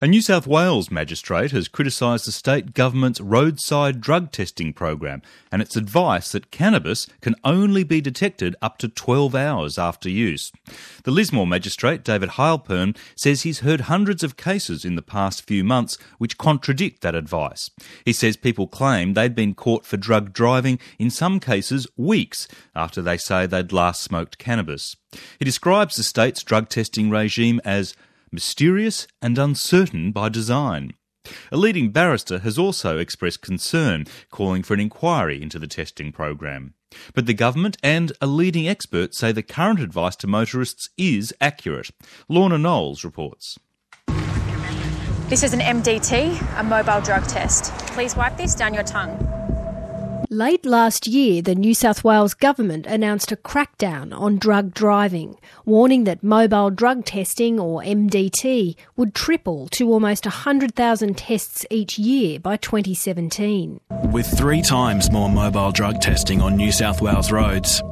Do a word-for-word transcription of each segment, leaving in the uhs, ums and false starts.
A New South Wales magistrate has criticised the state government's roadside drug testing program and its advice that cannabis can only be detected up to twelve hours after use. The Lismore magistrate, David Heilpern, says he's heard hundreds of cases in the past few months which contradict that advice. He says people claim they'd been caught for drug driving, in some cases weeks after they say they'd last smoked cannabis. He describes the state's drug testing regime as mysterious and uncertain by design. A leading barrister has also expressed concern, calling for an inquiry into the testing program. But the government and a leading expert say the current advice to motorists is accurate. Lorna Knowles reports. This is an M D T, a mobile drug test. Please wipe this down your tongue. Late last year, the New South Wales government announced a crackdown on drug driving, warning that mobile drug testing, or M D T, would triple to almost one hundred thousand tests each year by twenty seventeen. With three times more mobile drug testing on New South Wales roads,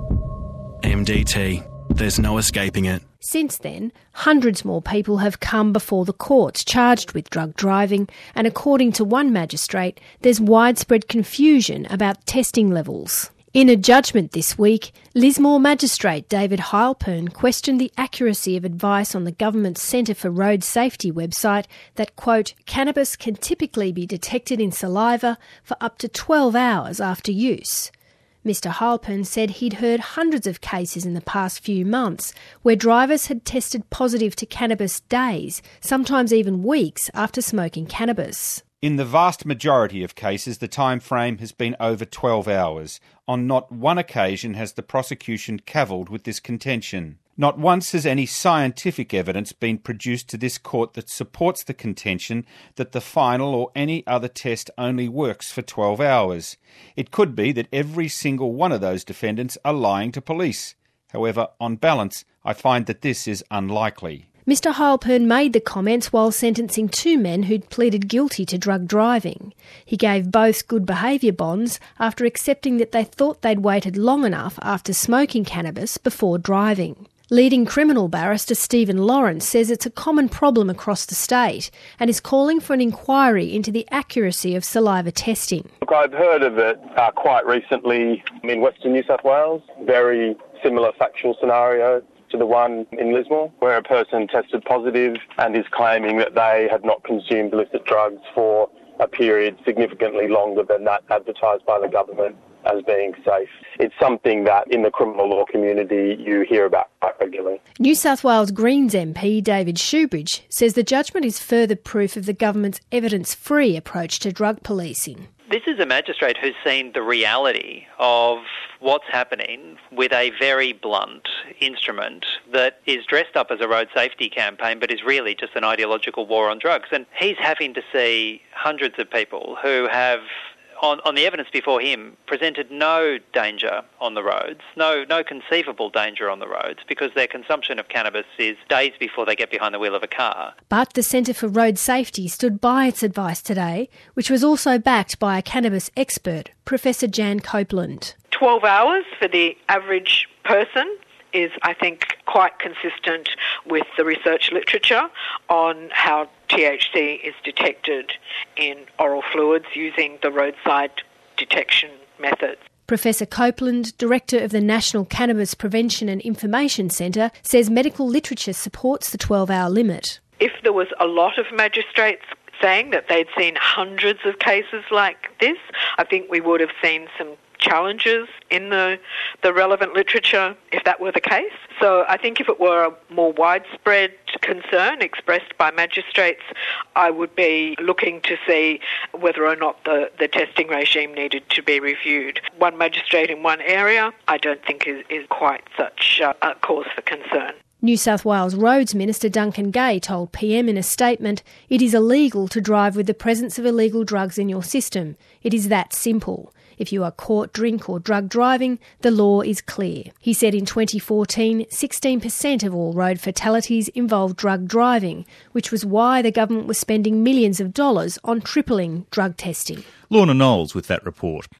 M D T, there's no escaping it. Since then, hundreds more people have come before the courts charged with drug driving, and according to one magistrate, there's widespread confusion about testing levels. In a judgment this week, Lismore magistrate David Heilpern questioned the accuracy of advice on the government's Centre for Road Safety website that, quote, cannabis can typically be detected in saliva for up to twelve hours after use. Mister Heilpern said he'd heard hundreds of cases in the past few months where drivers had tested positive to cannabis days, sometimes even weeks, after smoking cannabis. In the vast majority of cases, the time frame has been over twelve hours. On not one occasion has the prosecution cavilled with this contention. Not once has any scientific evidence been produced to this court that supports the contention that the final or any other test only works for twelve hours. It could be that every single one of those defendants are lying to police. However, on balance, I find that this is unlikely. Mister Heilpern made the comments while sentencing two men who'd pleaded guilty to drug driving. He gave both good behaviour bonds after accepting that they thought they'd waited long enough after smoking cannabis before driving. Leading criminal barrister Stephen Lawrence says it's a common problem across the state and is calling for an inquiry into the accuracy of saliva testing. Look, I've heard of it uh, quite recently in Western New South Wales. Very similar factual scenario to the one in Lismore, where a person tested positive and is claiming that they had not consumed illicit drugs for a period significantly longer than that advertised by the government as being safe. It's something that in the criminal law community you hear about quite regularly. New South Wales Greens M P David Shoebridge says the judgment is further proof of the government's evidence-free approach to drug policing. This is a magistrate who's seen the reality of what's happening with a very blunt instrument that is dressed up as a road safety campaign but is really just an ideological war on drugs. And he's having to see hundreds of people who have, on, on the evidence before him, presented no danger on the roads, no no conceivable danger on the roads, because their consumption of cannabis is days before they get behind the wheel of a car. But the Centre for Road Safety stood by its advice today, which was also backed by a cannabis expert, Professor Jan Copeland. twelve hours for the average person is, I think, quite consistent with the research literature on how T H C is detected in oral fluids using the roadside detection methods. Professor Copeland, Director of the National Cannabis Prevention and Information Centre, says medical literature supports the twelve-hour limit. If there was a lot of magistrates saying that they'd seen hundreds of cases like this, I think we would have seen some challenges in the the relevant literature if that were the case. So I think if it were a more widespread concern expressed by magistrates, I would be looking to see whether or not the, the testing regime needed to be reviewed. One magistrate in one area, I don't think is, is quite such a, a cause for concern. New South Wales Roads Minister Duncan Gay told P M in a statement, "It is illegal to drive with the presence of illegal drugs in your system. It is that simple. If you are caught drink or drug driving, the law is clear." He said in twenty fourteen, sixteen percent of all road fatalities involved drug driving, which was why the government was spending millions of dollars on tripling drug testing. Lorna Knowles with that report.